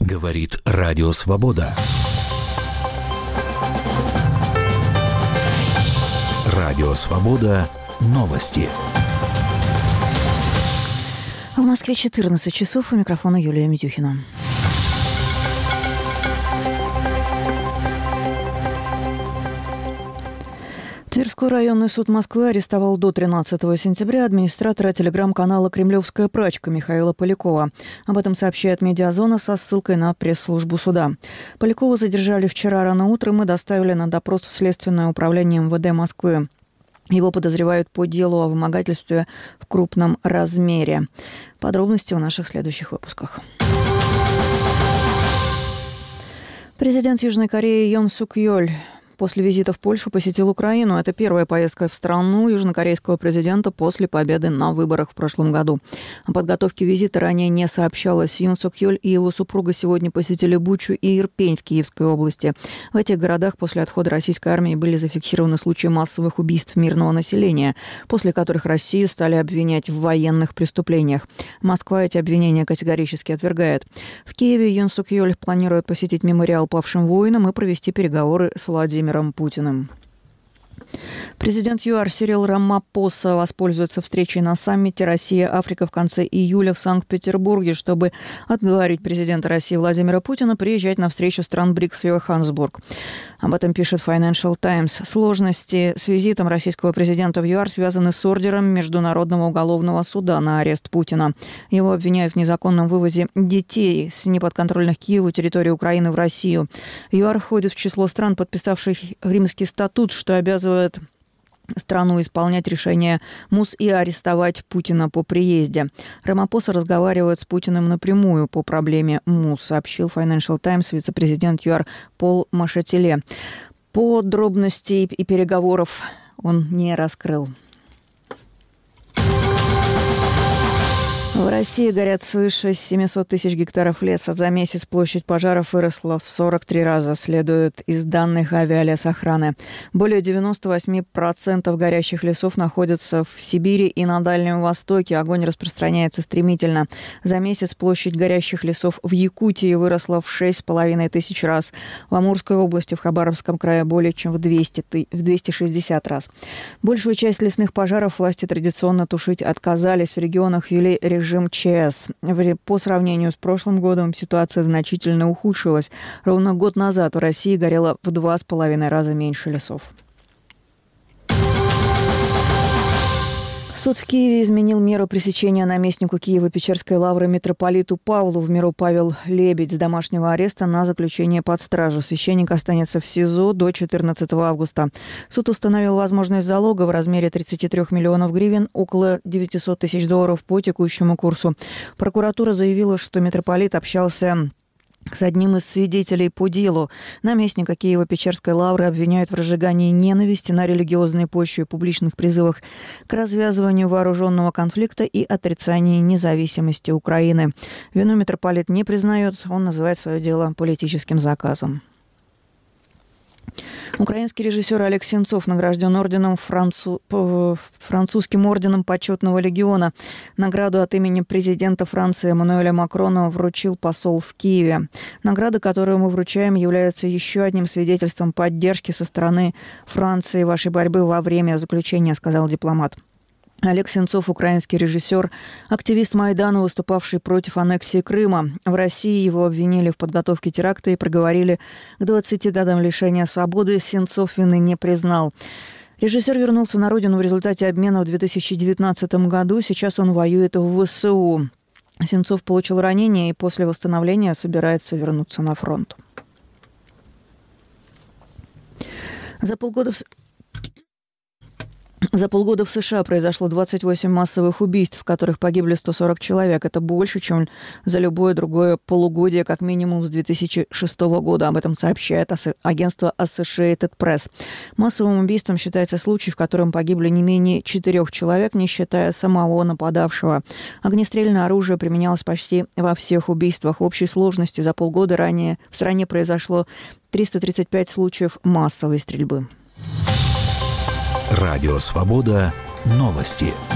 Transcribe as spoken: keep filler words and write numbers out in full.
Говорит Радио Свобода. Радио Свобода. Новости. В Москве четырнадцать часов. У микрофона Юлия Медюхина. Тверской районный суд Москвы арестовал до тринадцатого сентября администратора телеграм-канала «Кремлевская прачка» Михаила Полякова. Об этом сообщает «Медиазона» со ссылкой на пресс-службу суда. Полякова задержали вчера рано утром и доставили на допрос в Следственное управление эм вэ дэ Москвы. Его подозревают по делу о вымогательстве в крупном размере. Подробности в наших следующих выпусках. Президент Южной Кореи Йон Сук Йоль после визита в Польшу посетил Украину. Это первая поездка в страну южнокорейского президента после победы на выборах в прошлом году. О подготовке визита ранее не сообщалось. Йон Сук Йоль и его супруга сегодня посетили Бучу и Ирпень в Киевской области. В этих городах после отхода российской армии были зафиксированы случаи массовых убийств мирного населения, после которых Россию стали обвинять в военных преступлениях. Москва эти обвинения категорически отвергает. В Киеве Йон Сук Йоль планирует посетить мемориал павшим воинам и провести переговоры с Владимиром Путиным. Президент ЮАР Сирил Рамапоса воспользуется встречей на саммите «Россия-Африка» в конце июля в Санкт-Петербурге, чтобы отговорить президента России Владимира Путина приезжать на встречу стран БРИКС в Йоханнесбург. Об этом пишет Financial Times. Сложности с визитом российского президента в ЮАР связаны с ордером Международного уголовного суда на арест Путина. Его обвиняют в незаконном вывозе детей с неподконтрольных Киеву территории Украины в Россию. ЮАР входит в число стран, подписавших Римский статут, что обязывает страну исполнять решение МУС и арестовать Путина по приезде. Рамапоса разговаривает с Путиным напрямую по проблеме МУС, сообщил Financial Times вице-президент ЮАР Пол Машателе. Подробностей и переговоров он не раскрыл. В России горят свыше семьсот тысяч гектаров леса. За месяц площадь пожаров выросла в сорок три раза, следует из данных авиалесохраны. Более девяносто восемь процентов горящих лесов находятся в Сибири и на Дальнем Востоке. Огонь распространяется стремительно. За месяц площадь горящих лесов в Якутии выросла в шесть с половиной тысяч раз. В Амурской области, в Хабаровском крае более чем в двести, в двести шестьдесят раз. Большую часть лесных пожаров власти традиционно тушить отказались. В регионах ввели режим режим ЧС. По сравнению с прошлым годом ситуация значительно ухудшилась. Ровно год назад в России горело в два с половиной раза меньше лесов. Суд в Киеве изменил меру пресечения наместнику Киево-Печерской лавры митрополиту Павлу в миру Павел Лебедь с домашнего ареста на заключение под стражу. Священник останется в СИЗО до четырнадцатого августа. Суд установил возможность залога в размере тридцати трёх миллионов гривен, около девятисот тысяч долларов по текущему курсу. Прокуратура заявила, что митрополит общался с одним из свидетелей по делу. Наместника Киево-Печерской лавры обвиняют в разжигании ненависти на религиозной почве, публичных призывах к развязыванию вооруженного конфликта и отрицании независимости Украины. Вину митрополит не признает, он называет свое дело политическим заказом. Украинский режиссер Олег Сенцов награжден орденом францу... французским орденом почетного легиона. Награду от имени президента Франции Эммануэля Макрона вручил посол в Киеве. Награда, которую мы вручаем, является еще одним свидетельством поддержки со стороны Франции вашей борьбы во время заключения, сказал дипломат. Олег Сенцов – украинский режиссер, активист Майдана, выступавший против аннексии Крыма. В России его обвинили в подготовке теракта и приговорили к двадцати годам лишения свободы. Сенцов вины не признал. Режиссер вернулся на родину в результате обмена в две тысячи девятнадцатом году. Сейчас он воюет в ВСУ. Сенцов получил ранение и после восстановления собирается вернуться на фронт. За полгода... В... За полгода в США произошло двадцать восемь массовых убийств, в которых погибли сто сорок человек. Это больше, чем за любое другое полугодие, как минимум с две тысячи шестого года. Об этом сообщает агентство Associated Press. Массовым убийством считается случай, в котором погибли не менее четырех человек, не считая самого нападавшего. Огнестрельное оружие применялось почти во всех убийствах. В общей сложности за полгода ранее в стране произошло триста тридцать пять случаев массовой стрельбы. Радио Свобода. Новости.